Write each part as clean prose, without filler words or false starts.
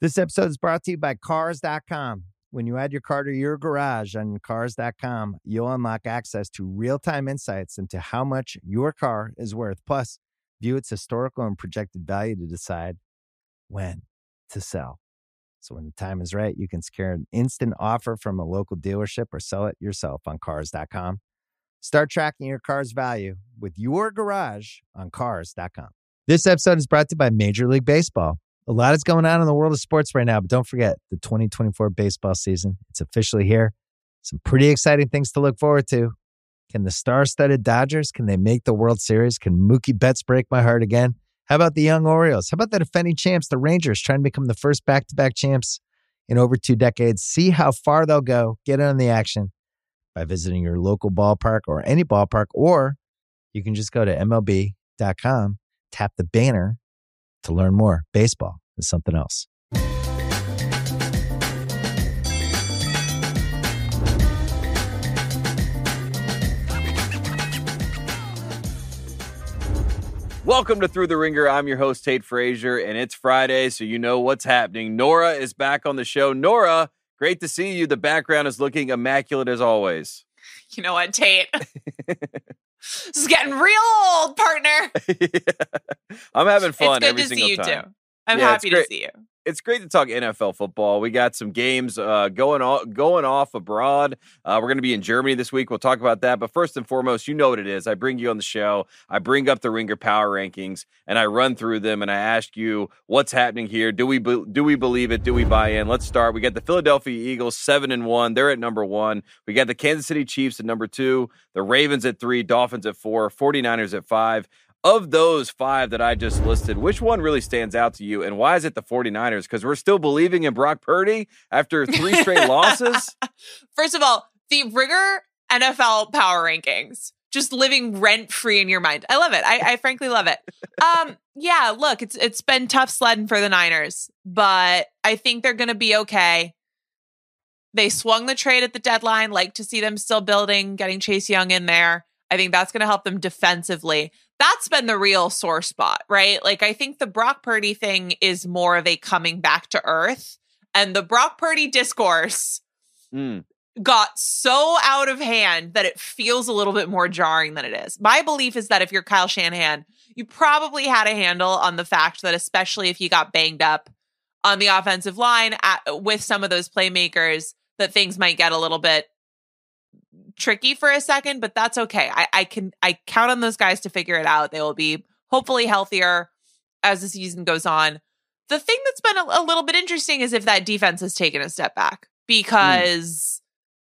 This episode is brought to you by Cars.com. When you add your car to your garage on Cars.com, you'll unlock access to real-time insights into how much your car is worth. Plus, view its historical and projected value to decide when to sell. So when the time is right, you can secure an instant offer from a local dealership or sell it yourself on Cars.com. Start tracking your car's value with your garage on Cars.com. This episode is brought to you by Major League Baseball. A lot is going on in the world of sports right now, but don't forget the 2024 baseball season. It's officially here. Some pretty exciting things to look forward to. Can the star-studded Dodgers, can they make the World Series? Can Mookie Betts break my heart again? How about the young Orioles? How about the defending champs, the Rangers, trying to become the first back-to-back champs in over 2 decades? See how far they'll go. Get in on the action by visiting your local ballpark or any ballpark, or you can just go to MLB.com, tap the banner to learn more. Baseball is something else. Welcome to Through the Ringer. I'm your host, Tate Frazier, and it's Friday, so you know what's happening. Nora is back on the show. Nora, great to see you. The background is looking immaculate as always. You know what, Tate? This is getting real old, partner. Yeah. I'm having fun every single time. It's good to see you, too. I'm happy to see you. It's great to talk NFL football. We got some games going off abroad. We're going to be in Germany this week. We'll talk about that. But first and foremost, you know what it is. I bring you on the show. I bring up the Ringer Power Rankings, and I run through them, and I ask you what's happening here. Do we believe it? Do we buy in? Let's start. We got the Philadelphia Eagles 7-1. They're at number 1. We got the Kansas City Chiefs at number 2. The Ravens at 3. Dolphins at 4. 49ers at 5. Of those 5 that I just listed, which one really stands out to you, and why is it the 49ers? Because we're still believing in Brock Purdy after 3 straight losses? First of all, the Ringer NFL Power Rankings, just living rent-free in your mind. I love it. I frankly love it. Yeah, look, it's been tough sledding for the Niners, but I think they're going to be okay. They swung the trade at the deadline. Like to see them still building, getting Chase Young in there. I think that's going to help them defensively. That's been the real sore spot, right? Like, I think the Brock Purdy thing is more of a coming back to earth. And the Brock Purdy discourse got so out of hand that it feels a little bit more jarring than it is. My belief is that if you're Kyle Shanahan, you probably had a handle on the fact that, especially if you got banged up on the offensive line with some of those playmakers, that things might get a little bit tricky for a second, but that's okay. I count on those guys to figure it out. They will be hopefully healthier as the season goes on. The thing that's been a little bit interesting is if that defense has taken a step back, because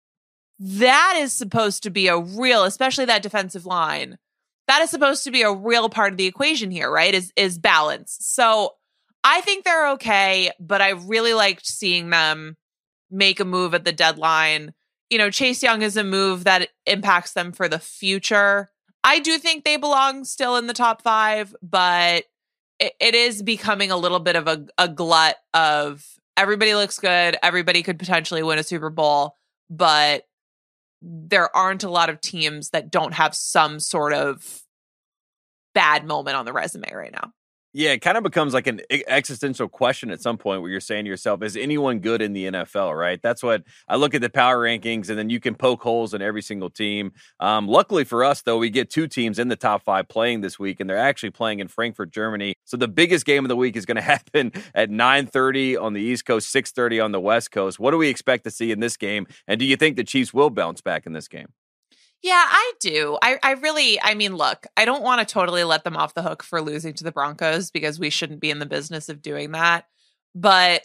that is supposed to be a real, especially that defensive line, that is supposed to be a real part of the equation here, right? Is balance. So I think they're okay, but I really liked seeing them make a move at the deadline. You know, Chase Young is a move that impacts them for the future. I do think they belong still in the top 5, but it is becoming a little bit of a glut of everybody looks good. Everybody could potentially win a Super Bowl, but there aren't a lot of teams that don't have some sort of bad moment on the resume right now. Yeah, it kind of becomes like an existential question at some point where you're saying to yourself, is anyone good in the NFL, right? That's what I look at the power rankings, and then you can poke holes in every single team. Luckily for us, though, we get 2 teams in the top 5 playing this week, and they're actually playing in Frankfurt, Germany. So the biggest game of the week is going to happen at 9:30 on the East Coast, 6:30 on the West Coast. What do we expect to see in this game? And do you think the Chiefs will bounce back in this game? Yeah, I do. I mean, look, I don't want to totally let them off the hook for losing to the Broncos, because we shouldn't be in the business of doing that. But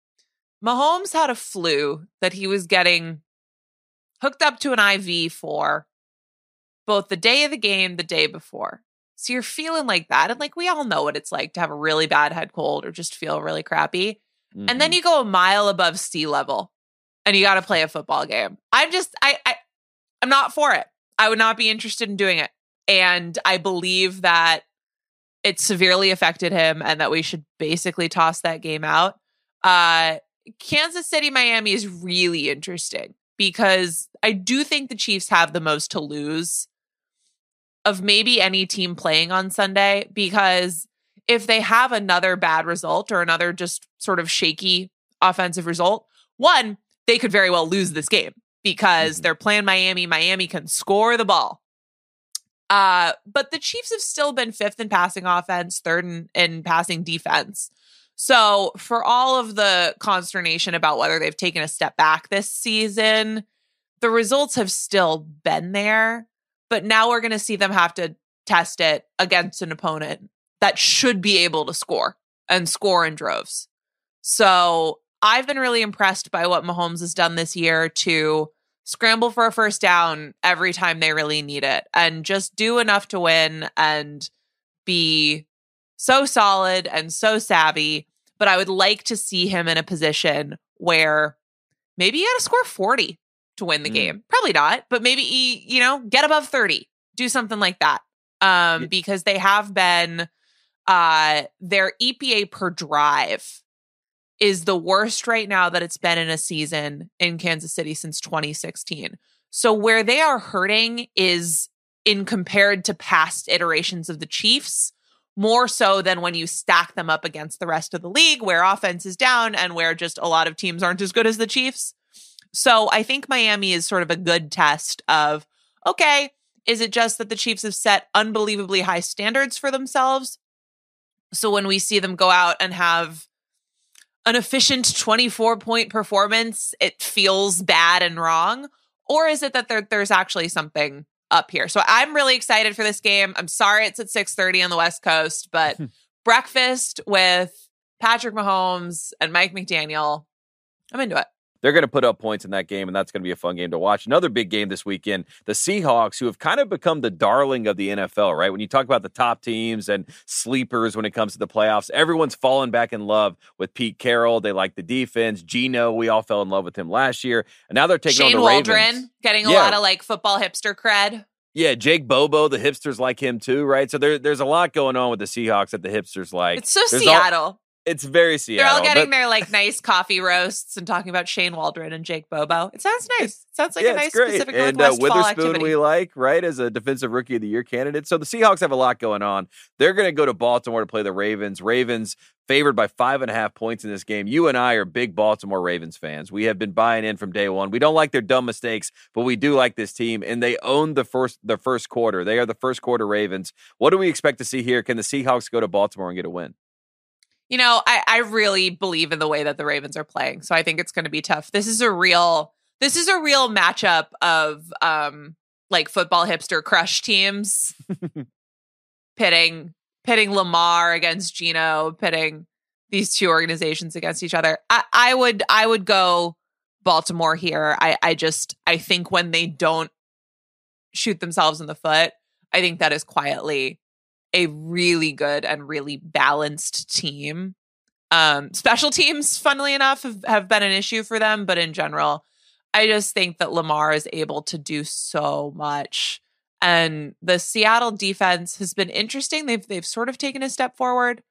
Mahomes had a flu that he was getting hooked up to an IV for both the day of the game, the day before. So you're feeling like that. And like, we all know what it's like to have a really bad head cold or just feel really crappy. Mm-hmm. And then you go a mile above sea level and you got to play a football game. I'm not for it. I would not be interested in doing it. And I believe that it severely affected him and that we should basically toss that game out. Kansas City, Miami is really interesting because I do think the Chiefs have the most to lose of maybe any team playing on Sunday, because if they have another bad result or another just sort of shaky offensive result, one, they could very well lose this game because they're playing Miami. Miami can score the ball. But the Chiefs have still been 5th in passing offense, 3rd in passing defense. So for all of the consternation about whether they've taken a step back this season, the results have still been there. But now we're going to see them have to test it against an opponent that should be able to score and score in droves. So I've been really impressed by what Mahomes has done this year to scramble for a first down every time they really need it and just do enough to win and be so solid and so savvy. But I would like to see him in a position where maybe he had to score 40 to win the game. Probably not, but maybe he, get above 30, do something like that. Because they have been, their EPA per drive is the worst right now that it's been in a season in Kansas City since 2016. So where they are hurting is in compared to past iterations of the Chiefs, more so than when you stack them up against the rest of the league, where offense is down and where just a lot of teams aren't as good as the Chiefs. So I think Miami is sort of a good test of, okay, is it just that the Chiefs have set unbelievably high standards for themselves? So when we see them go out and have an efficient 24-point performance, it feels bad and wrong? Or is it that there's actually something up here? So I'm really excited for this game. I'm sorry it's at 6:30 on the West Coast, but breakfast with Patrick Mahomes and Mike McDaniel, I'm into it. They're going to put up points in that game, and that's going to be a fun game to watch. Another big game this weekend, the Seahawks, who have kind of become the darling of the NFL, right? When you talk about the top teams and sleepers when it comes to the playoffs, everyone's fallen back in love with Pete Carroll. They like the defense. Geno, we all fell in love with him last year. And now they're taking on the Ravens. Shane Waldron, getting a lot of football hipster cred. Yeah, Jake Bobo, the hipsters like him too, right? So there's a lot going on with the Seahawks that the hipsters like. It's so Seattle. It's very Seattle. They're all getting their nice coffee roasts and talking about Shane Waldron and Jake Bobo. It sounds nice. It sounds like a nice Pacific Northwest fall activity. Witherspoon we like, right, as a defensive rookie of the year candidate. So the Seahawks have a lot going on. They're going to go to Baltimore to play the Ravens. Ravens favored by 5.5 points in this game. You and I are big Baltimore Ravens fans. We have been buying in from day one. We don't like their dumb mistakes, but we do like this team, and they own the first quarter. They are the first quarter Ravens. What do we expect to see here? Can the Seahawks go to Baltimore and get a win? I really believe in the way that the Ravens are playing, so I think it's going to be tough. This is a real matchup of football hipster crush teams pitting Lamar against Geno, pitting these two organizations against each other. I would go Baltimore here. I think when they don't shoot themselves in the foot, I think that is quietly a really good and really balanced team. Special teams, funnily enough, have been an issue for them, but in general, I just think that Lamar is able to do so much. And the Seattle defense has been interesting. They've sort of taken a step forward,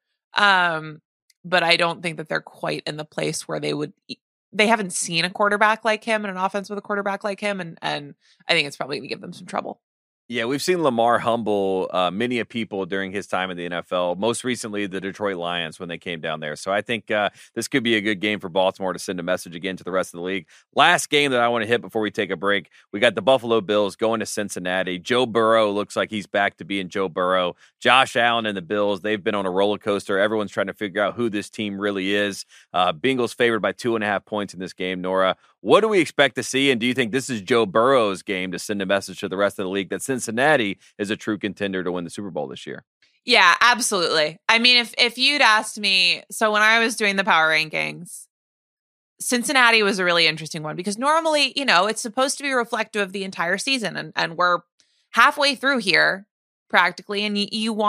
but I don't think that they're quite in the place where they haven't seen a quarterback like him and an offense with a quarterback like him, and I think it's probably going to give them some trouble. Yeah, we've seen Lamar humble many of people during his time in the NFL, most recently the Detroit Lions when they came down there. So I think this could be a good game for Baltimore to send a message again to the rest of the league. Last game that I want to hit before we take a break, we got the Buffalo Bills going to Cincinnati. Joe Burrow looks like he's back to being Joe Burrow. Josh Allen and the Bills, they've been on a roller coaster. Everyone's trying to figure out who this team really is. Bengals favored by 2.5 points in this game, Nora. What do we expect to see, and do you think this is Joe Burrow's game to send a message to the rest of the league that Cincinnati is a true contender to win the Super Bowl this year? Yeah, absolutely. I mean, if you'd asked me, so when I was doing the power rankings, Cincinnati was a really interesting one because normally, it's supposed to be reflective of the entire season, and we're halfway through here practically, and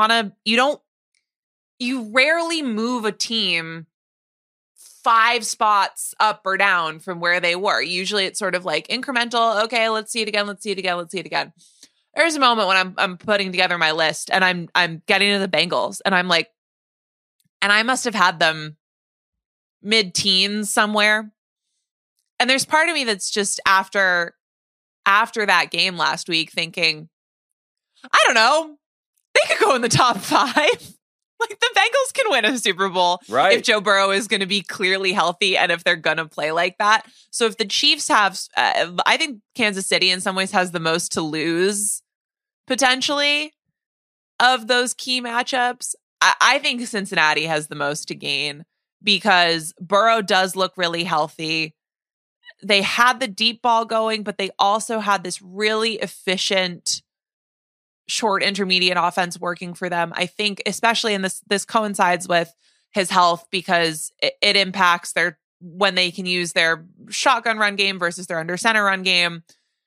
you rarely move a team 5 spots up or down from where they were. Usually it's sort of incremental. Okay, let's see it again. There's a moment when I'm putting together my list and I'm getting to the Bengals and I'm like, and I must have had them mid-teens somewhere. And there's part of me that's just after that game last week thinking, I don't know, they could go in the top 5. Like, the Bengals can win a Super Bowl if Joe Burrow is going to be clearly healthy and if they're going to play like that. So if the Chiefs have, I think Kansas City in some ways has the most to lose potentially of those key matchups. I think Cincinnati has the most to gain because Burrow does look really healthy. They had the deep ball going, but they also had this really efficient short intermediate offense working for them. I think especially in this coincides with his health because it impacts when they can use their shotgun run game versus their under center run game.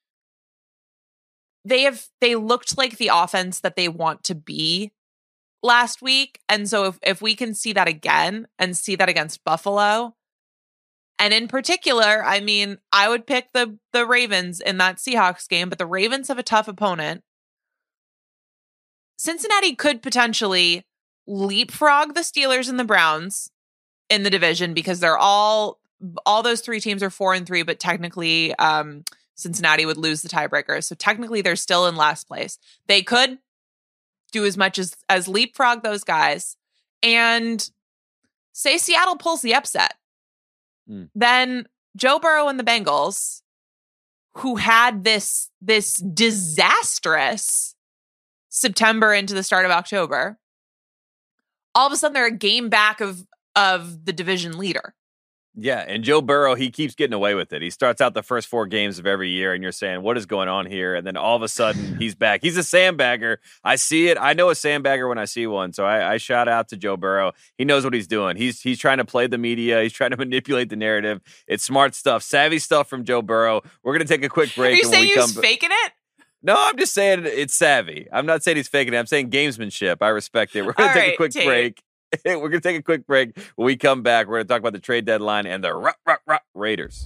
They looked like the offense that they want to be last week. And so if we can see that again and see that against Buffalo, and in particular, I mean, I would pick the Ravens in that Seahawks game, but the Ravens have a tough opponent. Cincinnati could potentially leapfrog the Steelers and the Browns in the division because they're all those three teams are 4-3, but technically Cincinnati would lose the tiebreaker. So technically they're still in last place. They could do as much as leapfrog those guys and say Seattle pulls the upset. Then Joe Burrow and the Bengals, who had this disastrous September into the start of October, all of a sudden they're a game back of the division leader. Yeah, and Joe Burrow, he keeps getting away with it. He starts out the first 4 games of every year, and you're saying, what is going on here? And then all of a sudden, he's back. He's a sandbagger. I see it. I know a sandbagger when I see one. So I shout out to Joe Burrow. He knows what he's doing. He's trying to play the media. He's trying to manipulate the narrative. It's smart stuff, savvy stuff from Joe Burrow. We're going to take a quick break. Are you saying he's faking it? No, I'm just saying it's savvy. I'm not saying he's faking it. I'm saying gamesmanship. I respect it. We're going to take a quick break. We're going to take a quick break. When we come back, we're going to talk about the trade deadline and the Raiders.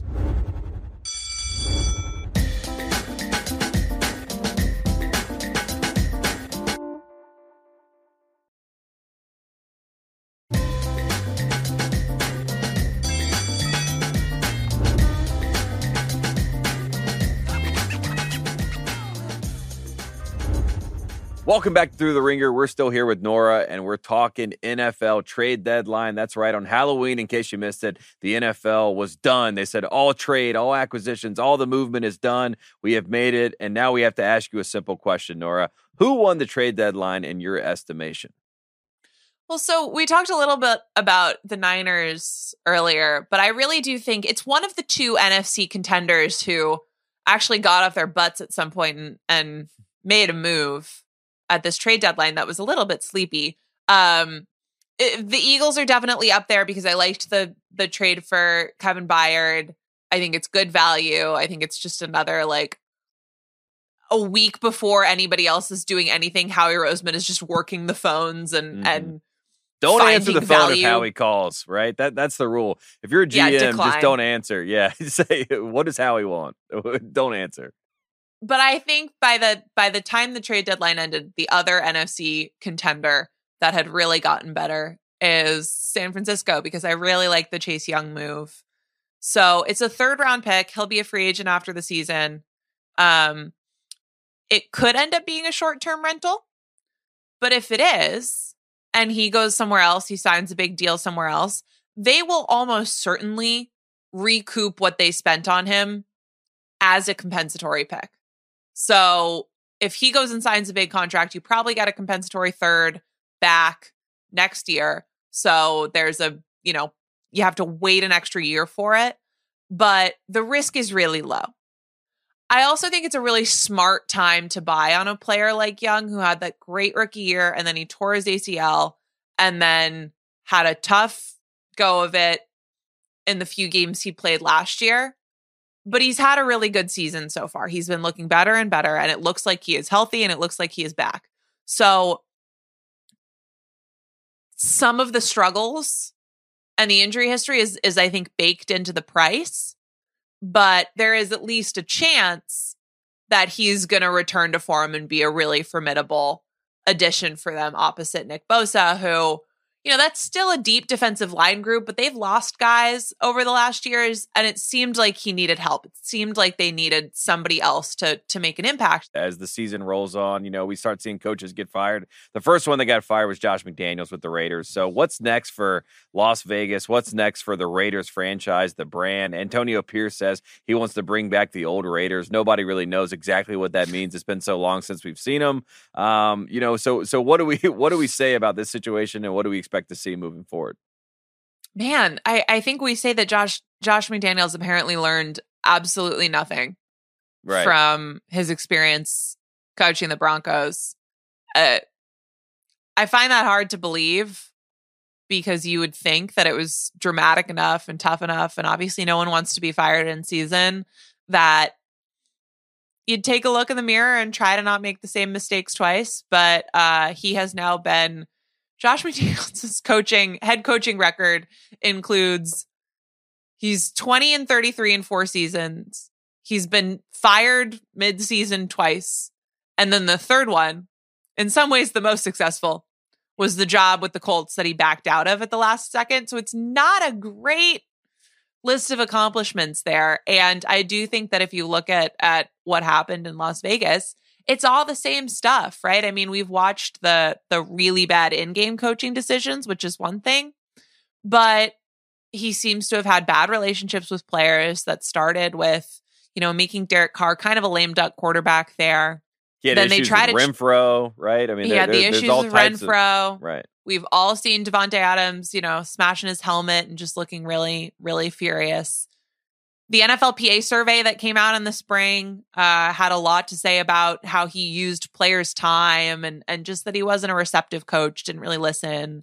Welcome back to Through the Ringer. We're still here with Nora, and we're talking NFL trade deadline. That's right. On Halloween, in case you missed it, the NFL was done. They said all trade, all acquisitions, all the movement is done. We have made it, and now we have to ask you a simple question, Nora. Who won the trade deadline in your estimation? Well, so we talked a little bit about the Niners earlier, but I really do think it's one of the 2 NFC contenders who actually got off their butts at some point and made a move at this trade deadline that was a little bit sleepy. The Eagles are definitely up there because I liked the trade for Kevin Byard. I think it's good value. I think it's just another, like, a week before anybody else is doing anything, Howie Roseman is just working the phones and don't answer the phone if Howie calls, right? That's the rule. If you're a GM, just don't answer. Yeah, say, what does Howie want? Don't answer. But I think by the time the trade deadline ended, the other NFC contender that had really gotten better is San Francisco because I really like the Chase Young move. So it's a 3rd round pick. He'll be a free agent after the season. It could end up being a short-term rental, but if it is, and he goes somewhere else, he signs a big deal somewhere else, they will almost certainly recoup what they spent on him as a compensatory pick. So if he goes and signs a big contract, you probably get a compensatory 3rd back next year. So there's you have to wait an extra year for it, but the risk is really low. I also think it's a really smart time to buy on a player like Young, who had that great rookie year and then he tore his ACL and then had a tough go of it in the few games he played last year. But he's had a really good season so far. He's been looking better and better, and it looks like he is healthy, and it looks like he is back. So some of the struggles and the injury history is I think, baked into the price, but there is at least a chance that he's going to return to form and be a really formidable addition for them opposite Nick Bosa, who, that's still a deep defensive line group, but they've lost guys over the last years, and it seemed like he needed help. It seemed like they needed somebody else to make an impact. As the season rolls on, we start seeing coaches get fired. The first one that got fired was Josh McDaniels with the Raiders. So what's next for Las Vegas? What's next for the Raiders franchise, the brand? Antonio Pierce says he wants to bring back the old Raiders. Nobody really knows exactly what that means. It's been so long since we've seen them. So what do we say about this situation, and what do we expect to see moving forward? Man, I think we say that Josh McDaniels apparently learned absolutely nothing from his experience coaching the Broncos. I find that hard to believe, because you would think that it was dramatic enough and tough enough, and obviously no one wants to be fired in season, that you'd take a look in the mirror and try to not make the same mistakes twice. But he has now been Josh McDaniels' head coaching record includes he's 20-33 in 4 seasons. He's been fired mid-season twice. And then the third one, in some ways the most successful, was the job with the Colts that he backed out of at the last second. So it's not a great list of accomplishments there. And I do think that if you look at what happened in Las Vegas, it's all the same stuff, right? I mean, we've watched the really bad in-game coaching decisions, which is one thing, but he seems to have had bad relationships with players that started with, making Derek Carr kind of a lame duck quarterback there. Yeah, then they tried with Renfro, right? I mean, he had the issues with Renfro. Right. We've all seen Davante Adams, smashing his helmet and just looking really, really furious. The NFLPA survey that came out in the spring had a lot to say about how he used players' time and just that he wasn't a receptive coach, didn't really listen,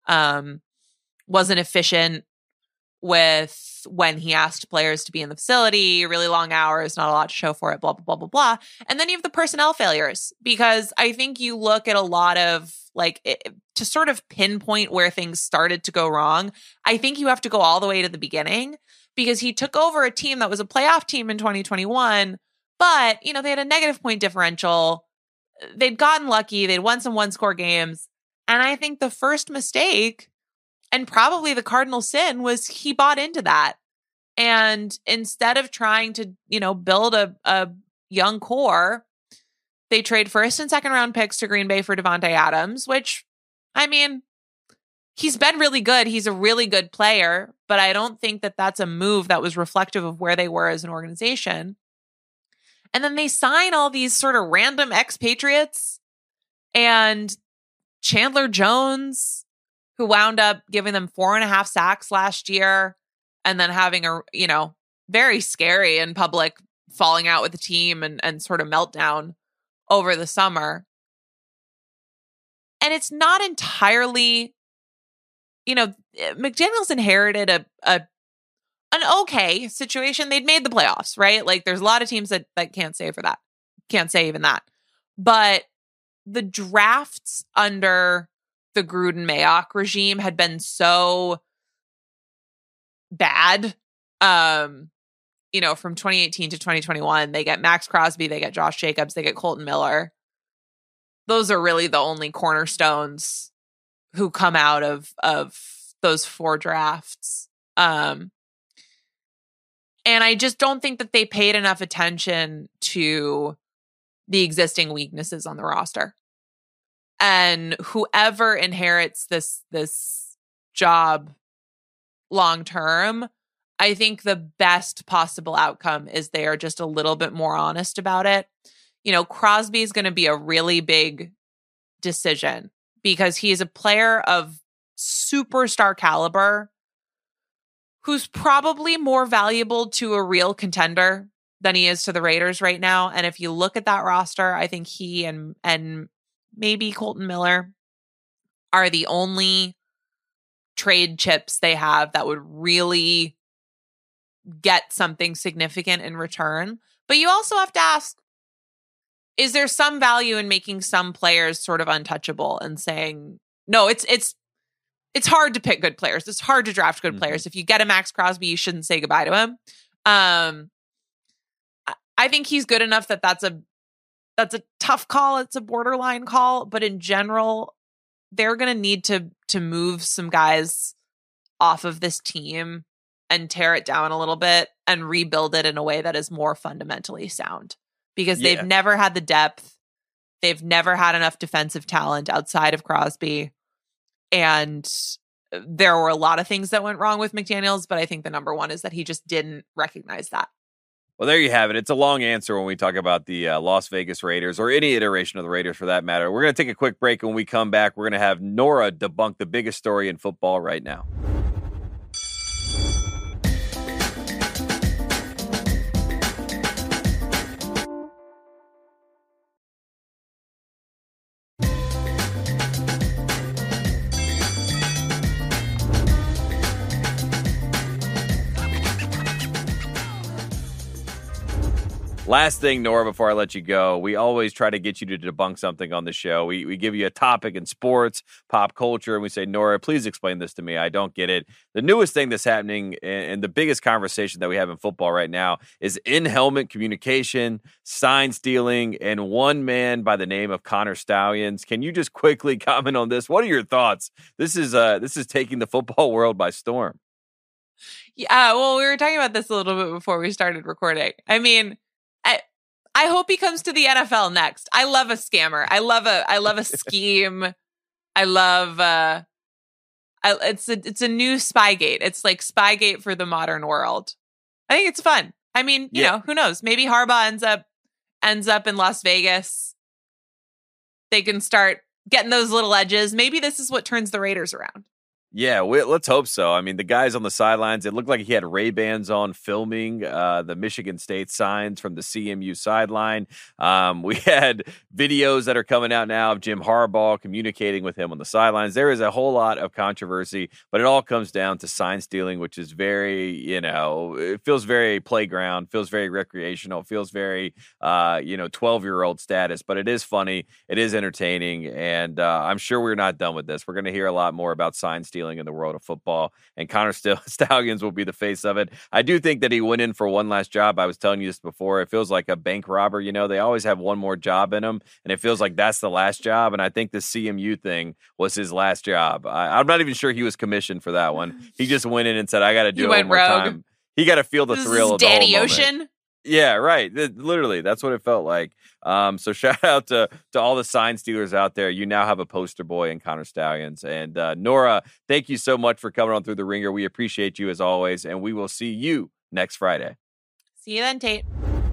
wasn't efficient with when he asked players to be in the facility, really long hours, not a lot to show for it, blah, blah, blah, blah, blah. And then you have the personnel failures, because I think you look at a lot of to sort of pinpoint where things started to go wrong. I think you have to go all the way to the beginning, because he took over a team that was a playoff team in 2021, but, they had a negative point differential. They'd gotten lucky. They'd won some one-score games. And I think the first mistake, and probably the cardinal sin, was he bought into that. And instead of trying to, build a young core, they trade first and second round picks to Green Bay for Davante Adams, which, I mean, he's been really good. He's a really good player, but I don't think that that's a move that was reflective of where they were as an organization. And then they sign all these sort of random expatriates, and Chandler Jones, who wound up giving them 4.5 sacks last year, and then having a, very scary in public falling out with the team and sort of meltdown over the summer. And it's not entirely, McDaniels inherited an okay situation. They'd made the playoffs, right? Like, there's a lot of teams that can't say even that. But the drafts under the Gruden Mayock regime had been so bad. From 2018 to 2021, they get Max Crosby, they get Josh Jacobs, they get Colton Miller. Those are really the only cornerstones who come out of those 4 drafts. And I just don't think that they paid enough attention to the existing weaknesses on the roster. And whoever inherits this job long term, I think the best possible outcome is they are just a little bit more honest about it. Crosby is going to be a really big decision, because he is a player of superstar caliber who's probably more valuable to a real contender than he is to the Raiders right now. And if you look at that roster, I think he and maybe Colton Miller are the only trade chips they have that would really get something significant in return. But you also have to ask, is there some value in making some players sort of untouchable and saying, no, it's hard to pick good players. It's hard to draft good players. If you get a Max Crosby, you shouldn't say goodbye to him. I think he's good enough that's a tough call. It's a borderline call. But in general, they're going to need to move some guys off of this team and tear it down a little bit and rebuild it in a way that is more fundamentally sound, because they've never had the depth. They've never had enough defensive talent outside of Crosby. And there were a lot of things that went wrong with McDaniels, but I think the number one is that he just didn't recognize that. Well, there you have it. It's a long answer when we talk about the Las Vegas Raiders, or any iteration of the Raiders for that matter. We're going to take a quick break. And when we come back, we're going to have Nora debunk the biggest story in football right now. Last thing, Nora, before I let you go, we always try to get you to debunk something on the show. We give you a topic in sports, pop culture, and we say, Nora, please explain this to me. I don't get it. The newest thing that's happening and the biggest conversation that we have in football right now is in-helmet communication, sign stealing, and one man by the name of Connor Stalions. Can you just quickly comment on this? What are your thoughts? This is taking the football world by storm. Yeah, well, we were talking about this a little bit before we started recording. I mean, I hope he comes to the NFL next. I love a scammer. I love a scheme. I love it's a new Spygate. It's like Spygate for the modern world. I think it's fun. I mean, you know, who knows? Maybe Harbaugh ends up in Las Vegas. They can start getting those little edges. Maybe this is what turns the Raiders around. Yeah, let's hope so. I mean, the guys on the sidelines, it looked like he had Ray-Bans on filming the Michigan State signs from the CMU sideline. We had videos that are coming out now of Jim Harbaugh communicating with him on the sidelines. There is a whole lot of controversy, but it all comes down to sign stealing, which is very, it feels very playground, feels very recreational, feels very, 12-year-old status. But it is funny, it is entertaining, and I'm sure we're not done with this. We're going to hear a lot more about sign stealing in the world of football, and Connor Stalions will be the face of it. I do think that he went in for one last job. I was telling you this before. It feels like a bank robber. They always have one more job in them, and it feels like that's the last job. And I think the CMU thing was his last job. I'm not even sure he was commissioned for that one. He just went in and said, I got to do it one more time. He got to feel the thrill of the whole moment. Danny Ocean? Yeah, right. Literally, that's what it felt like. So shout out to all the sign stealers out there. You now have a poster boy in Connor Stalions. And Nora, thank you so much for coming on Through the Ringer. We appreciate you as always, and we will see you next Friday. See you then, Tate.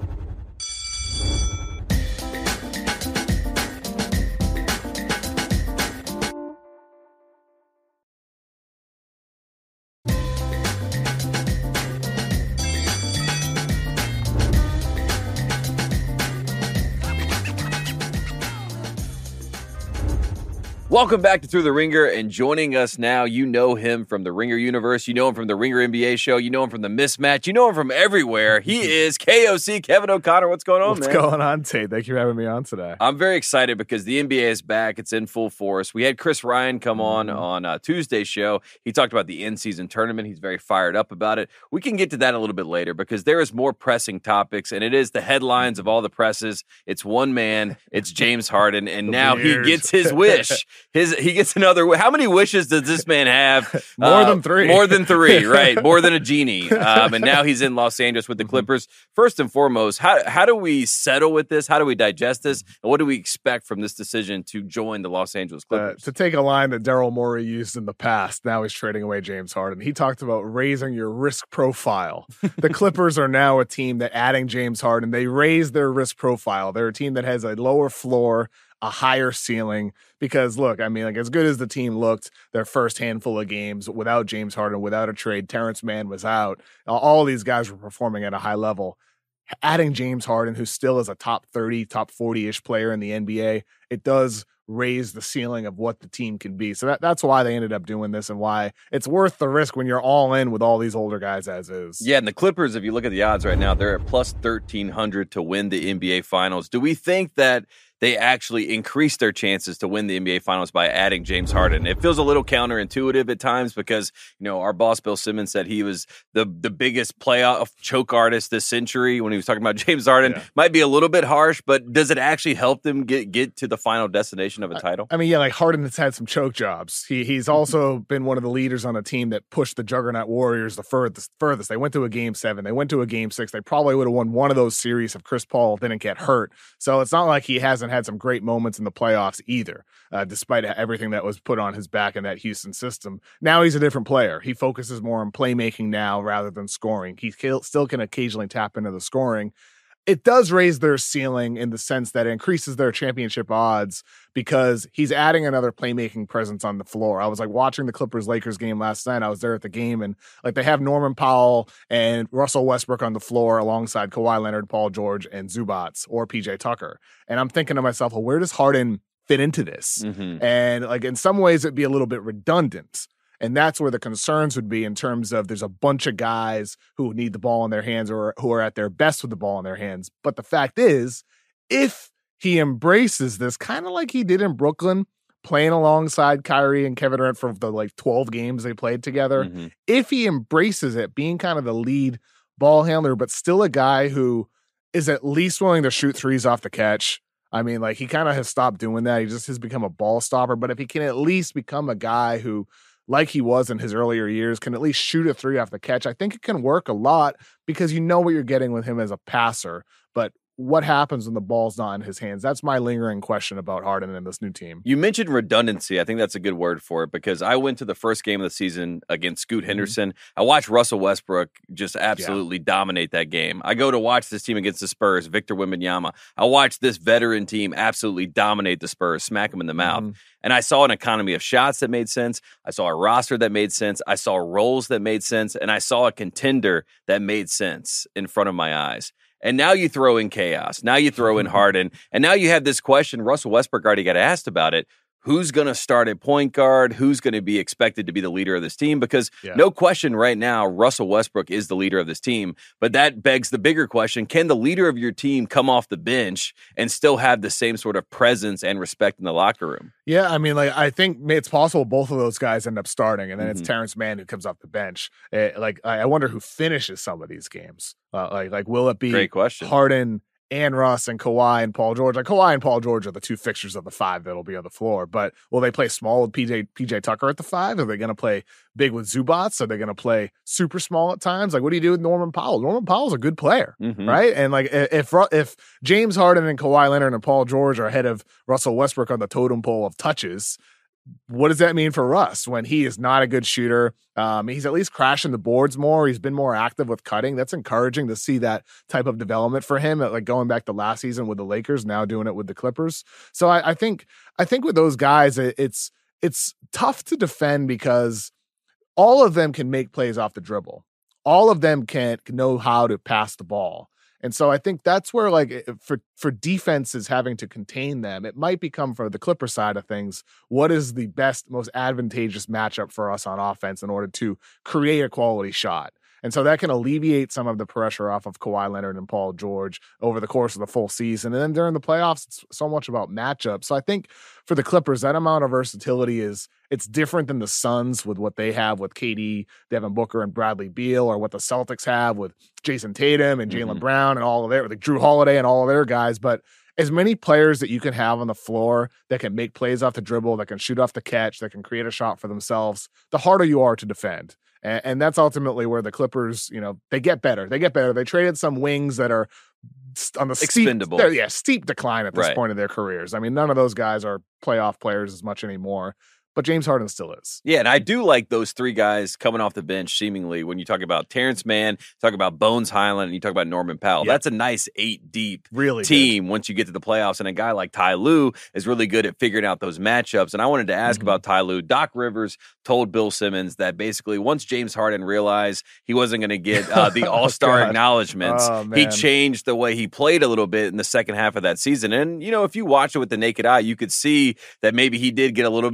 Welcome back to Through the Ringer, and joining us now, you know him from the Ringer universe, you know him from the Ringer NBA show, you know him from the Mismatch, you know him from everywhere. He is KOC, Kevin O'Connor. What's going on, man? What's going on, Tate? Thank you for having me on today. I'm very excited because the NBA is back. It's in full force. We had Chris Ryan come on Tuesday's show. He talked about the in-season tournament. He's very fired up about it. We can get to that a little bit later because there is more pressing topics, and it is the headlines of all the presses. It's one man. It's James Harden, and now he gets his wish. He gets another. How many wishes does this man have? More than three. More than three, right? More than a genie. And now he's in Los Angeles with the Clippers. First and foremost, how do we settle with this? How do we digest this? And what do we expect from this decision to join the Los Angeles Clippers? To take a line that Daryl Morey used in the past, now he's trading away James Harden. He talked about raising your risk profile. The Clippers are now a team that, adding James Harden, they raise their risk profile. They're a team that has a lower floor, a higher ceiling, because look, I mean, like, as good as the team looked their first handful of games without James Harden, without a trade, Terrence Mann was out. All these guys were performing at a high level. Adding James Harden, who still is a top 30, top 40-ish player in the NBA, it does raise the ceiling of what the team can be. So that's why they ended up doing this and why it's worth the risk when you're all in with all these older guys as is. Yeah, and the Clippers, if you look at the odds right now, they're at plus 1,300 to win the NBA Finals. Do we think that they actually increased their chances to win the NBA Finals by adding James Harden. It feels a little counterintuitive at times because, our boss Bill Simmons said he was the biggest playoff choke artist this century when he was talking about James Harden. Yeah. Might be a little bit harsh, but does it actually help them get to the final destination of a title? I mean, yeah, like Harden has had some choke jobs. He's also been one of the leaders on a team that pushed the Juggernaut Warriors the furthest. They went to a Game 7. They went to a Game 6. They probably would have won one of those series if Chris Paul didn't get hurt. So it's not like he hasn't had some great moments in the playoffs either, despite everything that was put on his back in that Houston system. Now he's a different player. He focuses more on playmaking now rather than scoring. He still can occasionally tap into the scoring. It does raise their ceiling in the sense that it increases their championship odds because he's adding another playmaking presence on the floor. I was like watching the Clippers-Lakers game last night. I was there at the game, and like they have Norman Powell and Russell Westbrook on the floor alongside Kawhi Leonard, Paul George, and Zubats or PJ Tucker. And I'm thinking to myself, well, where does Harden fit into this? Mm-hmm. And like in some ways it'd be a little bit redundant. And that's where the concerns would be in terms of there's a bunch of guys who need the ball in their hands or who are at their best with the ball in their hands. But the fact is, if he embraces this, kind of like he did in Brooklyn, playing alongside Kyrie and Kevin Durant for the 12 games they played together, Mm-hmm. if he embraces it, being kind of the lead ball handler, but still a guy who is at least willing to shoot threes off the catch. I mean, like he kind of has stopped doing that. He just has become a ball stopper. But if he can at least become a guy who, like he was in his earlier years, can at least shoot a three off the catch, I think it can work a lot because you know what you're getting with him as a passer. But what happens when the ball's not in his hands? That's my lingering question about Harden and this new team. You mentioned redundancy. I think that's a good word for it because I went to the first game of the season against Scoot Henderson. I watched Russell Westbrook just absolutely dominate that game. I go to watch this team against the Spurs, Victor Wembanyama. I watched this veteran team absolutely dominate the Spurs, smack them in the mouth. And I saw an economy of shots that made sense. I saw a roster that made sense. I saw roles that made sense. And I saw a contender that made sense in front of my eyes. And now you throw in chaos. Now you throw in Harden. And now you have this question. Russell Westbrook already got asked about it. Who's going to start at point guard? Who's going to be expected to be the leader of this team? Because no question right now, Russell Westbrook is the leader of this team. But that begs the bigger question. Can the leader of your team come off the bench and still have the same sort of presence and respect in the locker room? Yeah, I mean, like I think it's possible both of those guys end up starting, and then it's Terrence Mann who comes off the bench. I wonder who finishes some of these games. Like will it be Great question. Harden and Russ and Kawhi and Paul George? Like Kawhi and Paul George are the two fixtures of the five that'll be on the floor. But will they play small with PJ Tucker at the five? Are they going to play big with Zubats? Are they going to play super small at times? Like what do you do with Norman Powell? Norman Powell's a good player, right? And like if James Harden and Kawhi Leonard and Paul George are ahead of Russell Westbrook on the totem pole of touches, what does that mean for Russ when he is not a good shooter? He's at least crashing the boards more. He's been more active with cutting. That's encouraging to see that type of development for him. Like going back to last season with the Lakers, now doing it with the Clippers. So I think with those guys, it's tough to defend because all of them can make plays off the dribble. All of them can know how to pass the ball. And so I think that's where, like, for defenses having to contain them, it might become, for the Clipper side of things, what is the best, most advantageous matchup for us on offense in order to create a quality shot? And so that can alleviate some of the pressure off of Kawhi Leonard and Paul George over the course of the full season. And then during the playoffs, it's so much about matchups. So I think for the Clippers, that amount of versatility it's different than the Suns with what they have with KD, Devin Booker, and Bradley Beal, or what the Celtics have with Jason Tatum and Jaylen Brown and all of their, like Drew Holiday and all of their guys. But as many players that you can have on the floor that can make plays off the dribble, that can shoot off the catch, that can create a shot for themselves, the harder you are to defend. And that's ultimately where the Clippers, they get better. They traded some wings that are on the steep decline at this point of their careers. I mean, none of those guys are playoff players as much anymore. But James Harden still is. Yeah, and I do like those three guys coming off the bench, seemingly, when you talk about Terrence Mann, talk about Bones Highland, and you talk about Norman Powell. Yep. That's a nice 8-deep team once you get to the playoffs. And a guy like Ty Lue is really good at figuring out those matchups. And I wanted to ask about Ty Lue. Doc Rivers told Bill Simmons that basically once James Harden realized he wasn't going to get the all-star acknowledgments, he changed the way he played a little bit in the second half of that season. And, if you watch it with the naked eye, you could see that maybe he did get a little bit more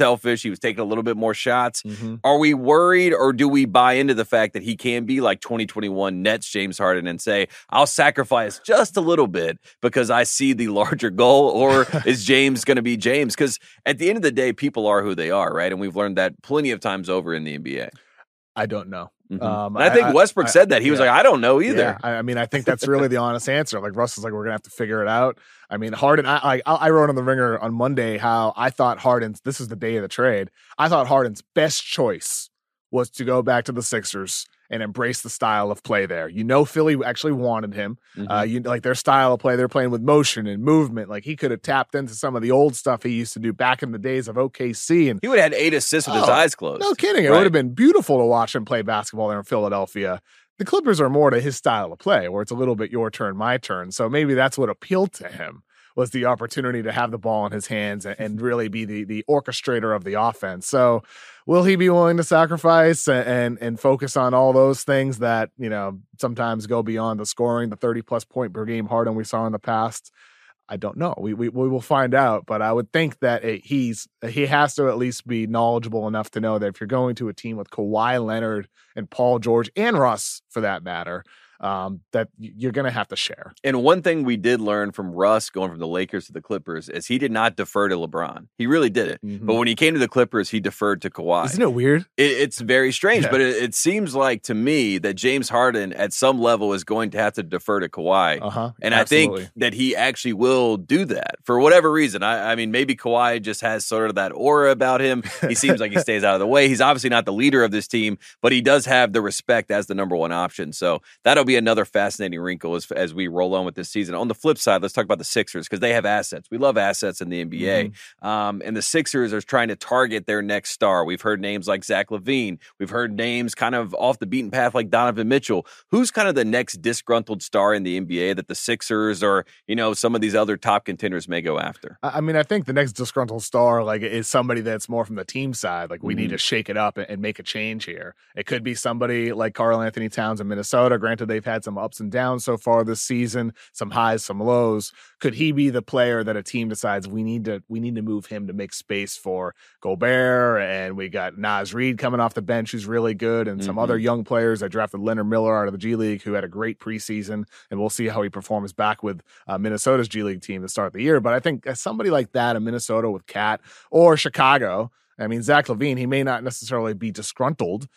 selfish. He was taking a little bit more shots. Mm-hmm. Are we worried, or do we buy into the fact that he can be like 2021 Nets James Harden and say, I'll sacrifice just a little bit because I see the larger goal? Or is James going to be James? Because at the end of the day, people are who they are, right? And we've learned that plenty of times over in the NBA. I don't know. Mm-hmm. And I think Westbrook said that. He was like, I don't know either. Yeah. I mean, I think that's really the honest answer. Like Russell's like, we're going to have to figure it out. I mean, Harden, I wrote on the Ringer on Monday how I thought Harden's, this is the day of the trade, I thought Harden's best choice was to go back to the Sixers and embrace the style of play there. Philly actually wanted him. Like their style of play, they're playing with motion and movement. Like he could have tapped into some of the old stuff he used to do back in the days of OKC. And he would have had 8 assists with his eyes closed. No kidding. It would have been beautiful to watch him play basketball there in Philadelphia. The Clippers are more to his style of play, where it's a little bit your turn, my turn. So maybe that's what appealed to him, was the opportunity to have the ball in his hands and really be the orchestrator of the offense. So will he be willing to sacrifice and focus on all those things that, sometimes go beyond the scoring, the 30-plus point per game Harden we saw in the past? I don't know. We will find out, but I would think that he has to at least be knowledgeable enough to know that if you're going to a team with Kawhi Leonard and Paul George and Russ, for that matter, that you're going to have to share. And one thing we did learn from Russ going from the Lakers to the Clippers is he did not defer to LeBron. He really didn't. Mm-hmm. But when he came to the Clippers, he deferred to Kawhi. Isn't it weird? It's very strange, but it seems like to me that James Harden at some level is going to have to defer to Kawhi. And absolutely. I think that he actually will do that for whatever reason. I mean, maybe Kawhi just has sort of that aura about him. He seems like he stays out of the way. He's obviously not the leader of this team, but he does have the respect as the number one option. So that'll be another fascinating wrinkle as we roll on with this season. On the flip side, let's talk about the Sixers because they have assets. We love assets in the NBA. Mm-hmm. And the Sixers are trying to target their next star. We've heard names like Zach LaVine. We've heard names kind of off the beaten path like Donovan Mitchell. Who's kind of the next disgruntled star in the NBA that the Sixers or, some of these other top contenders may go after? I mean, I think the next disgruntled star is somebody that's more from the team side. Like we need to shake it up and make a change here. It could be somebody like Karl-Anthony Towns in Minnesota. Granted, they've had some ups and downs so far this season, some highs, some lows. Could he be the player that a team decides we need to move him to make space for Gobert? And we got Naz Reid coming off the bench, who's really good, and some other young players. I drafted Leonard Miller out of the G League, who had a great preseason, and we'll see how he performs back with Minnesota's G League team to start the year. But I think somebody like that in Minnesota with Cat or Chicago. I mean, Zach LaVine, he may not necessarily be disgruntled,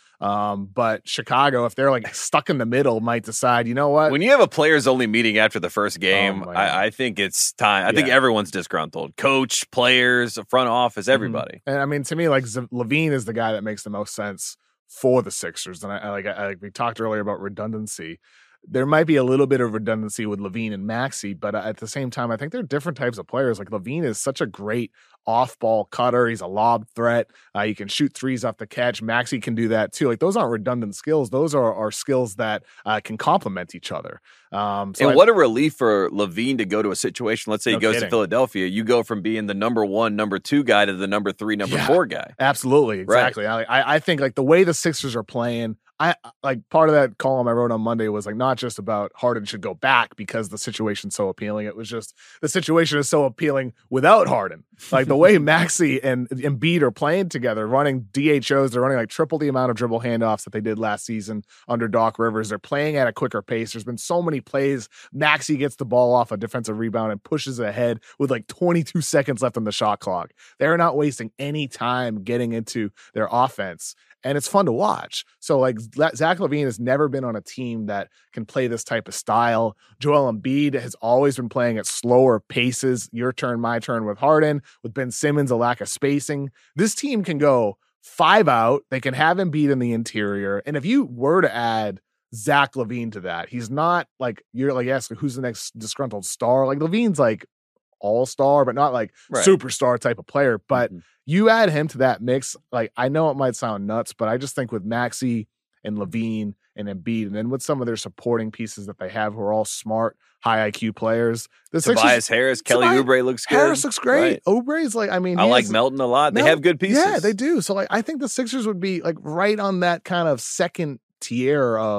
but Chicago, if they're stuck in the middle, might decide, you know what? When you have a players-only meeting after the first game, I think it's time. I think everyone's disgruntled. Coach, players, front office, everybody. And I mean, to me, LaVine is the guy that makes the most sense for the Sixers. And we talked earlier about redundancy. There might be a little bit of redundancy with LaVine and Maxey, but at the same time, I think they're different types of players. Like LaVine is such a great off-ball cutter. He's a lob threat. He can shoot threes off the catch. Maxey can do that too. Those aren't redundant skills. Those are skills that can complement each other. What a relief for LaVine to go to a situation. Let's say he goes to Philadelphia. You go from being the number 1, number 2 guy to the number 3, number 4 guy. Absolutely. Exactly. Right. I think the way the Sixers are playing, I part of that column I wrote on Monday was not just about Harden should go back because the situation's so appealing. It was just the situation is so appealing without Harden. The way Maxey and Embiid are playing together, running DHOs, they're running triple the amount of dribble handoffs that they did last season under Doc Rivers. They're playing at a quicker pace. There's been so many plays. Maxey gets the ball off a defensive rebound and pushes it ahead with 22 seconds left on the shot clock. They're not wasting any time getting into their offense. And it's fun to watch. So Zach LaVine has never been on a team that can play this type of style. Joel Embiid has always been playing at slower paces. Your turn, my turn with Harden. With Ben Simmons, a lack of spacing. This team can go 5 out. They can have Embiid in the interior. And if you were to add Zach LaVine to that, he's not you're asking who's the next disgruntled star. LaVine's all-star, but not superstar type of player. But you add him to that mix, I know it might sound nuts, but I just think with Maxey and LaVine and Embiid, and then with some of their supporting pieces that they have who are all smart, high IQ players. Tobias Harris, Kelly Oubre looks good. Harris looks great. Right. Oubre's I like Melton a lot. They have good pieces. Yeah, they do. So I think the Sixers would be right on that kind of second tier of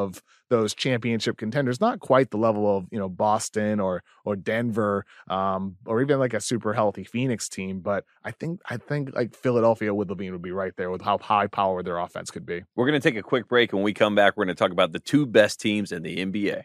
those championship contenders, not quite the level of, Boston or Denver, or even like a super healthy Phoenix team. But I think like Philadelphia with LaVine would be right there with how high powered their offense could be. We're going to take a quick break. When we come back, we're going to talk about the 2 best teams in the NBA.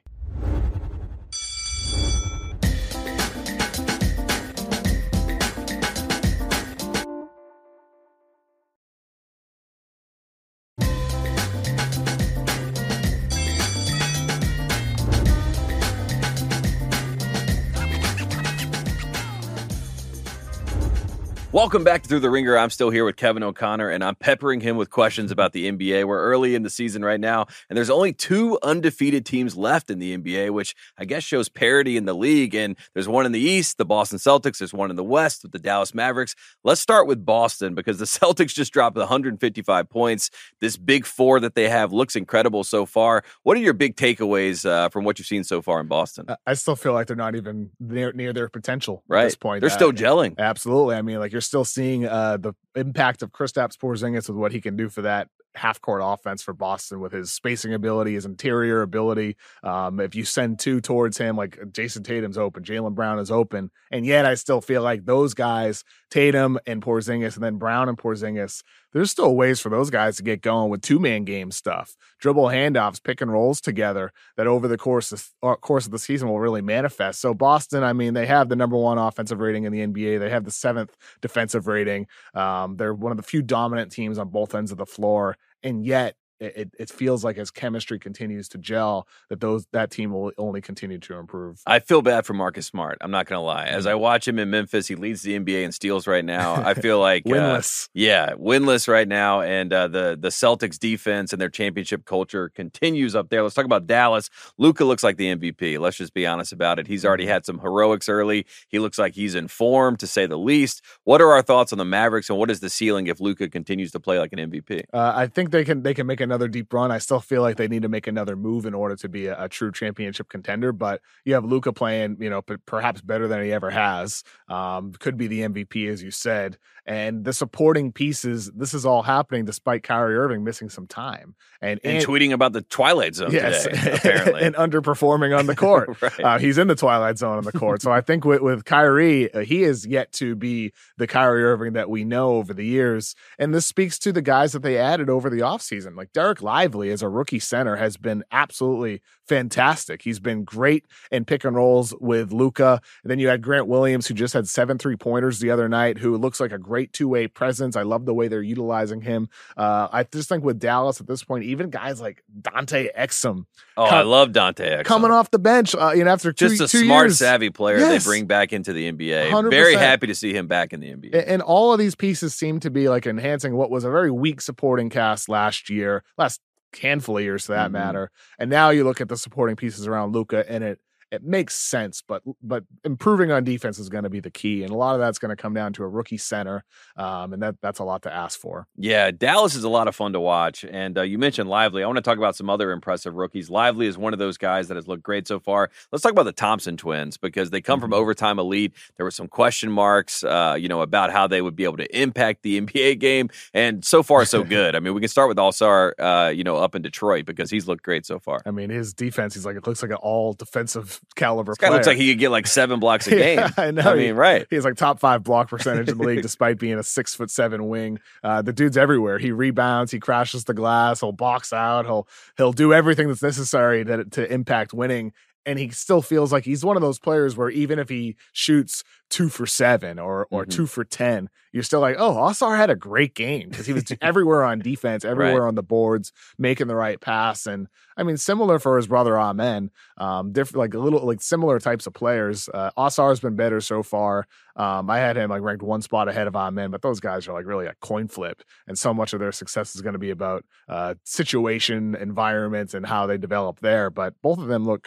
Welcome back to Through the Ringer. I'm still here with Kevin O'Connor, and I'm peppering him with questions about the NBA. We're early in the season right now, and there's only 2 undefeated teams left in the NBA, which I guess shows parity in the league. And there's one in the East, the Boston Celtics. There's one in the West with the Dallas Mavericks. Let's start with Boston because the Celtics just dropped 155 points. This big 4 that they have looks incredible so far. What are your big takeaways from what you've seen so far in Boston? I still feel like they're not even near their potential at this point. They're still gelling. Absolutely. I mean, like, you're still seeing the impact of Kristaps Porzingis with what he can do for that half-court offense for Boston with his spacing ability, his interior ability. If you send 2 towards him, like Jason Tatum's open, Jaylen Brown is open, and yet I still feel like those guys, Tatum and Porzingis, and then Brown and Porzingis, there's still ways for those guys to get going with 2-man game stuff, dribble handoffs, pick and rolls together that over the course of the season will really manifest. So Boston, I mean, they have the number 1 offensive rating in the NBA. They have the 7th defensive rating. They're one of the few dominant teams on both ends of the floor. And yet it feels like as chemistry continues to gel, that team will only continue to improve. I feel bad for Marcus Smart. I'm not going to lie. As I watch him in Memphis, he leads the NBA in steals right now. I feel like winless. Winless right now. And the Celtics defense and their championship culture continues up there. Let's talk about Dallas. Luka looks like the MVP. Let's just be honest about it. He's already had some heroics early. He looks like he's in form, to say the least. What are our thoughts on the Mavericks, and what is the ceiling if Luka continues to play like an MVP? I think they can make another deep run. I still feel like they need to make another move in order to be a true championship contender, but you have Luka playing, perhaps better than he ever has. Could be the MVP, as you said. And the supporting pieces, this is all happening despite Kyrie Irving missing some time. And tweeting about the Twilight Zone today, apparently. And underperforming on the court. Right. He's in the Twilight Zone on the court. So I think with Kyrie, he is yet to be the Kyrie Irving that we know over the years. And this speaks to the guys that they added over the offseason. Like Derek Lively as a rookie center has been absolutely fantastic. He's been great in pick and rolls with Luka. And then you had Grant Williams, who just had 7 3-pointers the other night, who looks like a great 2-way presence. I love the way they're utilizing him. I just think with Dallas at this point, even guys like Dante Exum. I love Dante Exum. Coming off the bench, after just a 2 smart, years. savvy player they bring back into the NBA. 100%. Very happy to see him back in the NBA. And all of these pieces seem to be like enhancing what was a very weak supporting cast last handful of years for that matter. And now you look at the supporting pieces around Luka, and it makes sense, but improving on defense is going to be the key. And a lot of that's going to come down to a rookie center. And that's a lot to ask for. Yeah, Dallas is a lot of fun to watch. And you mentioned Lively. I want to talk about some other impressive rookies. Lively is one of those guys that has looked great so far. Let's talk about the Thompson twins because they come from overtime elite. There were some question marks, about how they would be able to impact the NBA game. And so far, so good. I mean, we can start with All-Star, up in Detroit because he's looked great so far. I mean, his defense, it looks like an all defensive caliber this guy player. Looks like he could get like 7 blocks a game. Yeah, I know. I mean, right. He has like top 5 block percentage in the league despite being a 6'7" wing. The dude's everywhere. He rebounds, he crashes the glass, he'll box out, he'll do everything that's necessary to impact winning. And he still feels like he's one of those players where even if he shoots 2 for 7 or 2 for 10, you're still like, oh, Ausar had a great game because he was everywhere on defense, everywhere on the boards, making the right pass. And I mean, similar for his brother Amen, different, similar types of players. Ausar has been better so far. I had him ranked 1 spot ahead of Amen, but those guys are really a coin flip. And so much of their success is going to be about situation, environments, and how they develop there. But both of them look really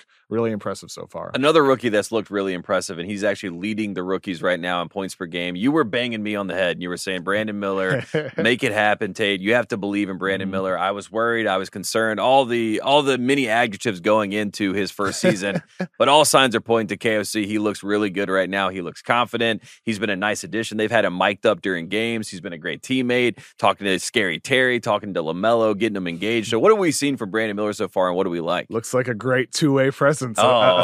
really impressive so far. Another rookie that's looked really impressive, and he's actually leading the rookies right now in points per game. You were banging me on the head, and you were saying, Brandon Miller, make it happen, Tate. You have to believe in Brandon Miller. I was worried. I was concerned. All the many adjectives going into his first season, but all signs are pointing to KOC. He looks really good right now. He looks confident. He's been a nice addition. They've had him mic'd up during games. He's been a great teammate, talking to Scary Terry, talking to LaMelo, getting him engaged. So what have we seen from Brandon Miller so far, and what do we like? Looks like a great two-way presence.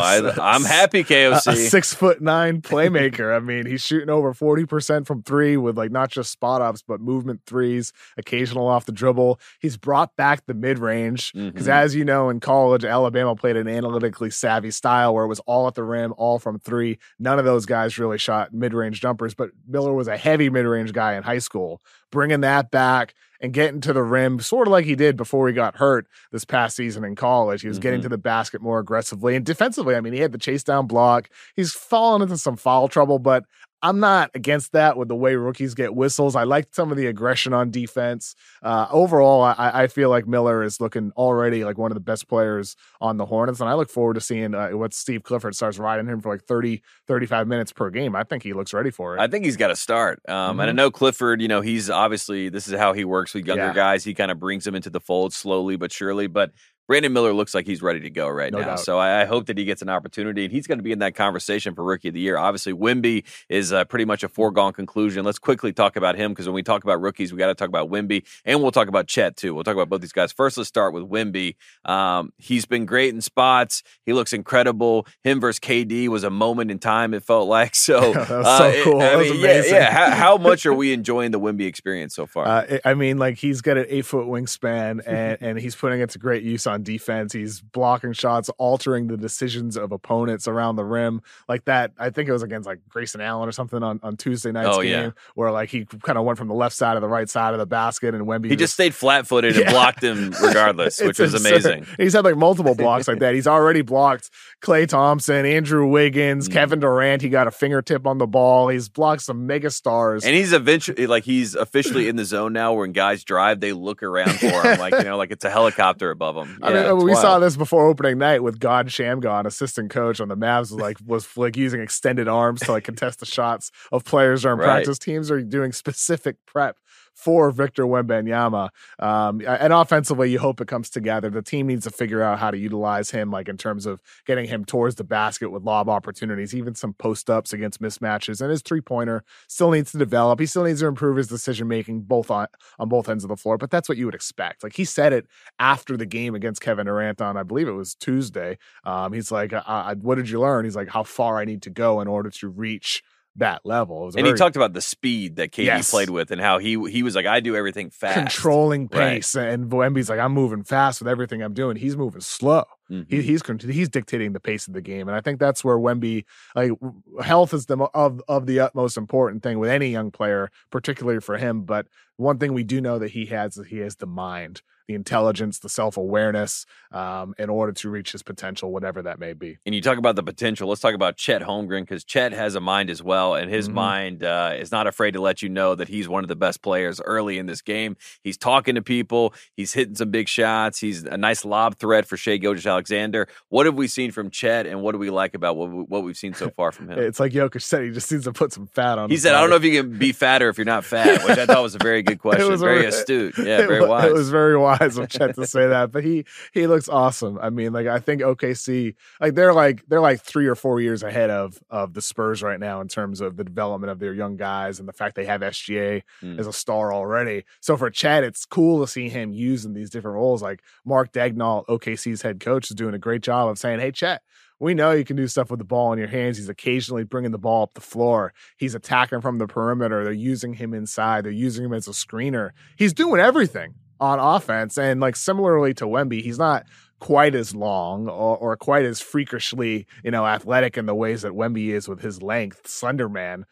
I'm happy, KOC. A 6'9" playmaker. I mean, he's shooting over 40% from three with like not just spot ups, but movement threes, occasional off the dribble. He's brought back the mid-range because, as you know, in college, Alabama played an analytically savvy style where it was all at the rim, all from three. None of those guys really shot mid-range jumpers, but Miller was a heavy mid-range guy in high school. Bringing that back and getting to the rim, sort of like he did before he got hurt this past season in college. He was getting to the basket more aggressively. And defensively, I mean, he had the chase down block. He's fallen into some foul trouble, but I'm not against that with the way rookies get whistles. I liked some of the aggression on defense. Overall, I feel like Miller is looking already like one of the best players on the Hornets, and I look forward to seeing what Steve Clifford starts riding him for like 30, 35 minutes per game. I think he looks ready for it. I think he's got to start. And I know Clifford, you know, he's obviously, this is how he works with younger guys. He kind of brings them into the fold slowly but surely, but Brandon Miller looks like he's ready to go right now. Doubt. So I hope that he gets an opportunity, and he's going to be in that conversation for Rookie of the Year. Obviously, Wemby is pretty much a foregone conclusion. Let's quickly talk about him, because when we talk about rookies, we got to talk about Wemby, and we'll talk about Chet, too. We'll talk about both these guys. First, let's start with Wemby. He's been great in spots. He looks incredible. Him versus KD was a moment in time, it felt like. So, that was so cool. That was amazing. Yeah. How much are we enjoying the Wemby experience so far? I mean, like, he's got an 8-foot wingspan, and he's putting it to great use on defense. He's blocking shots, altering the decisions of opponents around the rim. Like that, I think it was against like Grayson Allen or something on Tuesday night's game, where like he kind of went from the left side to the right side of the basket, and Wemby just stayed flat-footed and blocked him regardless, which was amazing. He's had like multiple blocks like that. He's already blocked Klay Thompson, Andrew Wiggins, Kevin Durant. He got a fingertip on the ball. He's blocked some mega stars, and he's officially in the zone now. When guys drive, they look around for him, like, you know, like it's a helicopter above him. Yeah, I mean, we saw this before opening night with God Shamgon, assistant coach on the Mavs, was using extended arms to like contest the shots of players during practice. Teams are doing specific prep for Victor Wembanyama. And offensively, you hope it comes together. The team needs to figure out how to utilize him, like in terms of getting him towards the basket with lob opportunities, even some post-ups against mismatches. And his three-pointer still needs to develop. He still needs to improve his decision-making on both ends of the floor, but that's what you would expect. Like, he said it after the game against Kevin Durant on, I believe it was Tuesday. He's like, what did you learn? He's like, how far I need to go in order to reach that level. And he talked about the speed that KD played with, and how he was like, I do everything fast. Controlling pace. Right. And Wemby's like, I'm moving fast with everything I'm doing. He's moving slow. Mm-hmm. He's dictating the pace of the game. And I think that's where Wemby, like, health is of the utmost important thing with any young player, particularly for him. But one thing we do know that he has the mind, the intelligence, the self-awareness in order to reach his potential, whatever that may be. And you talk about the potential. Let's talk about Chet Holmgren, because Chet has a mind as well, and his mind is not afraid to let you know that he's one of the best players early in this game. He's talking to people. He's hitting some big shots. He's a nice lob threat for Shai Gilgeous-Alexander. What have we seen from Chet, and what do we like about what we've seen so far from him? It's like Jokic said, he just needs to put some fat on. He said, body. I don't know if you can be fatter if you're not fat, which I thought was a very good question. Very astute. Yeah, very wise. It was very wise of Chet to say that, but he looks awesome. I mean, like, I think OKC, like they're like 3 or 4 years ahead of the Spurs right now in terms of the development of their young guys and the fact they have SGA as a star already. So for Chet, it's cool to see him using these different roles. Like Mark Daigneault, OKC's head coach, is doing a great job of saying, hey, Chet, we know you can do stuff with the ball in your hands. He's occasionally bringing the ball up the floor. He's attacking from the perimeter. They're using him inside. They're using him as a screener. He's doing everything on offense. And like similarly to Wemby, he's not quite as long or quite as freakishly, athletic in the ways that Wemby is with his length, slender man.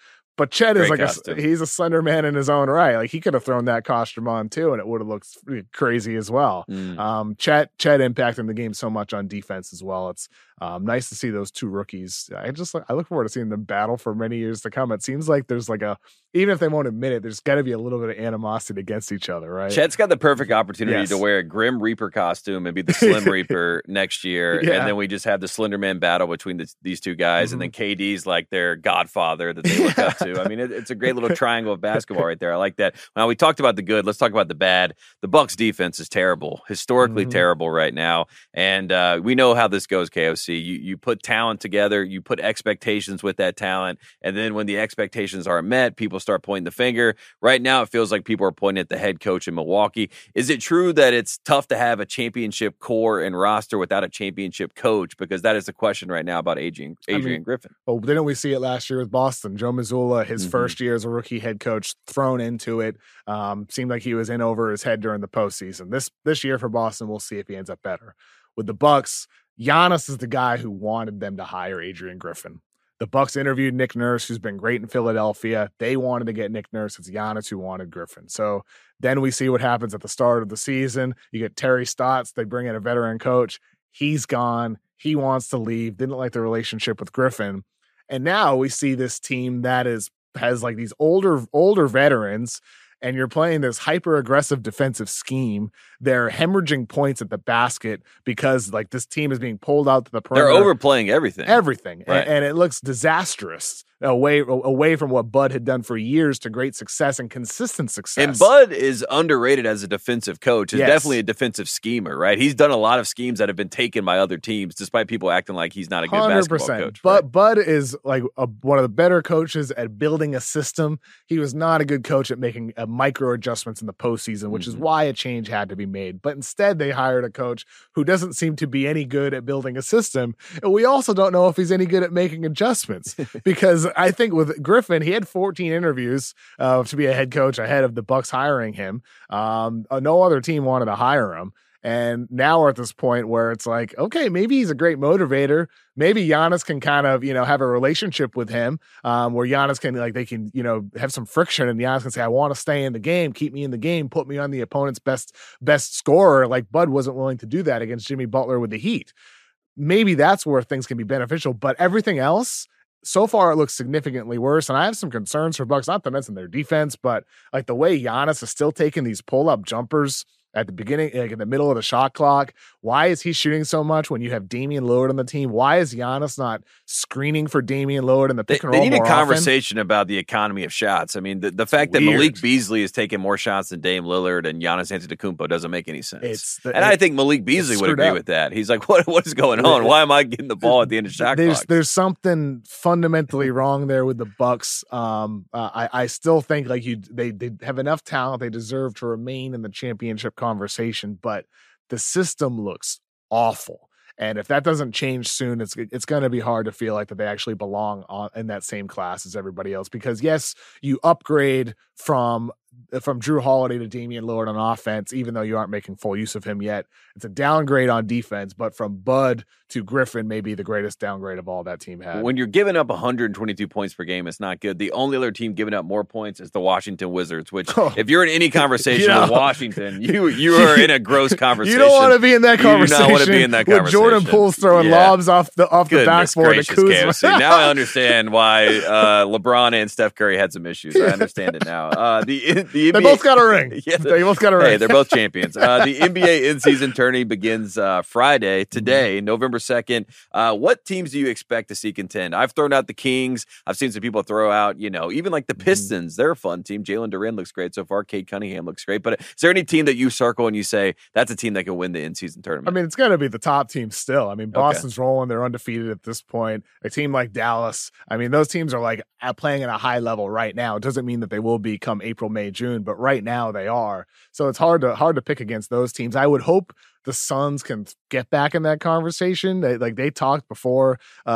But Chet is Great like costume. he's a slender man in his own right. Like he could have thrown that costume on too, and it would have looked crazy as well. Chet impacting the game so much on defense as well. It's nice to see those two rookies. I look forward to seeing them battle for many years to come. It seems like there's like even if they won't admit it, there's got to be a little bit of animosity against each other, right? Chet's got the perfect opportunity to wear a Grim Reaper costume and be the Slim Reaper next year. And then we just have the Slender Man battle between these two guys. And then KD's like their godfather that they look up to. I mean, it's a great little triangle of basketball right there. I like that. Now, we talked about the good. Let's talk about the bad. The Bucks defense is terrible, historically terrible right now. And we know how this goes, KOC. You put talent together, you put expectations with that talent. And then when the expectations aren't met, people start pointing the finger. Right now, it feels like people are pointing at the head coach in Milwaukee. Is it true that it's tough to have a championship core and roster without a championship coach? Because that is the question right now about Adrian Griffin. Oh, didn't we see it last year with Boston? Joe Mazzulla, his first year as a rookie head coach, thrown into it. Seemed like he was in over his head during the postseason. This year for Boston, we'll see if he ends up better. With the Bucks, Giannis is the guy who wanted them to hire Adrian Griffin. The Bucks interviewed Nick Nurse, who's been great in Philadelphia. They wanted to get Nick Nurse. It's Giannis who wanted Griffin. So then we see what happens at the start of the season. You get Terry Stotts. They bring in a veteran coach. He's gone. He wants to leave. Didn't like the relationship with Griffin. And now we see this team that has like these older veterans, and you're playing this hyper aggressive defensive scheme. They're hemorrhaging points at the basket because like this team is being pulled out to the perimeter. They're overplaying everything. Right. And it looks disastrous away from what Bud had done for years to great success and consistent success. And Bud is underrated as a defensive coach. He's definitely a defensive schemer, right? He's done a lot of schemes that have been taken by other teams, despite people acting like he's not a good 100%. Basketball coach. But right? Bud is like one of the better coaches at building a system. He was not a good coach at making micro adjustments in the postseason, which is why a change had to be made. But instead, they hired a coach who doesn't seem to be any good at building a system. And we also don't know if he's any good at making adjustments because I think with Griffin, he had 14 interviews to be a head coach ahead of the Bucks hiring him. No other team wanted to hire him. And now we're at this point where it's like, okay, maybe he's a great motivator. Maybe Giannis can kind of, have a relationship with him where Giannis can they can, have some friction and Giannis can say, I want to stay in the game, keep me in the game, put me on the opponent's best scorer. Like Bud wasn't willing to do that against Jimmy Butler with the Heat. Maybe that's where things can be beneficial, but everything else, so far it looks significantly worse. And I have some concerns for Bucks, not to mention their defense, but like the way Giannis is still taking these pull-up jumpers at the beginning, like in the middle of the shot clock. Why is he shooting so much when you have Damian Lillard on the team? Why is Giannis not screening for Damian Lillard in the pick and roll? They need more a conversation about the economy of shots. I mean, the fact that Malik Beasley is taking more shots than Dame Lillard and Giannis Antetokounmpo doesing make any sense. I think Malik Beasley would agree with that. He's like, what is going on? Why am I getting the ball at the end of shot clock? There's something fundamentally wrong there with the Bucks. I still think like they have enough talent. They deserve to remain in the championship conversation, but the system looks awful. And if that doesn't change soon, it's going to be hard to feel like that they actually belong in that same class as everybody else. Because yes, you upgrade from Drew Holiday to Damian Lillard on offense, even though you aren't making full use of him yet. It's a downgrade on defense, but from Bud to Griffin may be the greatest downgrade of all that team had. When you're giving up 122 points per game, it's not good. The only other team giving up more points is the Washington Wizards, which if you're in any conversation with Washington, you are in a gross conversation. You don't want to be in that conversation. You do not want to be in that conversation. With Jordan Poole's throwing lobs off the backboard to Kuzma. Now I understand why LeBron and Steph Curry had some issues. I understand it now. The NBA, they both got a ring. Yeah, they both got a ring. Hey, they're both champions. The NBA in-season tourney begins Friday, today, November 2nd. What teams do you expect to see contend? I've thrown out the Kings. I've seen some people throw out, even like the Pistons. They're a fun team. Jalen Duren looks great so far. Cade Cunningham looks great. But is there any team that you circle and you say that's a team that can win the in-season tournament? I mean, it's going to be the top team still. I mean, Boston's rolling. They're undefeated at this point. A team like Dallas, I mean, those teams are like playing at a high level right now. It doesn't mean that they will be come April, May, June, but right now they are. So it's hard to pick against those teams. I would hope the Suns can get back in that conversation. They talked before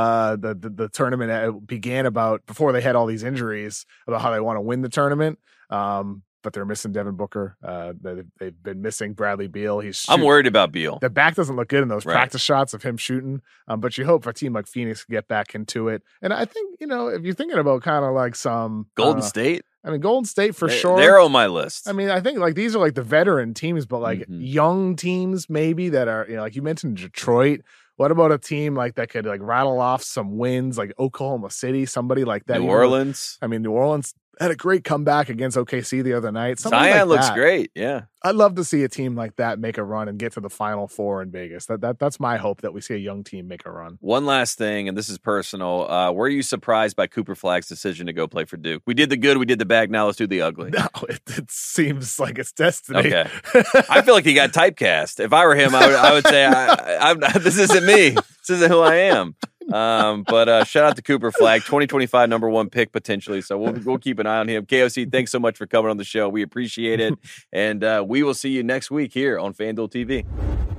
the tournament began before they had all these injuries about how they want to win the tournament. but they're missing Devin Booker. They've been missing Bradley Beal. I'm worried about Beal. The back doesn't look good in those practice shots of him shooting, but you hope for a team like Phoenix to get back into it. And I think, if you're thinking about kind of like some Golden State. I mean, Golden State for sure. They're on my list. I mean, I think like these are like the veteran teams, but like young teams maybe that are, like you mentioned Detroit. What about a team like that could like rattle off some wins, like Oklahoma City, somebody like that? New Orleans. New Orleans had a great comeback against OKC the other night. Zion looks great. Yeah. I'd love to see a team like that make a run and get to the Final Four in Vegas. That's my hope, that we see a young team make a run. One last thing, and this is personal. Were you surprised by Cooper Flagg's decision to go play for Duke? We did the good, we did the bad. Now let's do the ugly. No, it seems like it's destiny. Okay. I feel like he got typecast. If I were him, I would say, this isn't me. This isn't who I am. But shout out to Cooper Flagg, 2025 number 1 pick potentially. So we'll keep an eye on him. KOC, thanks so much for coming on the show. We appreciate it. And we will see you next week here on FanDuel TV.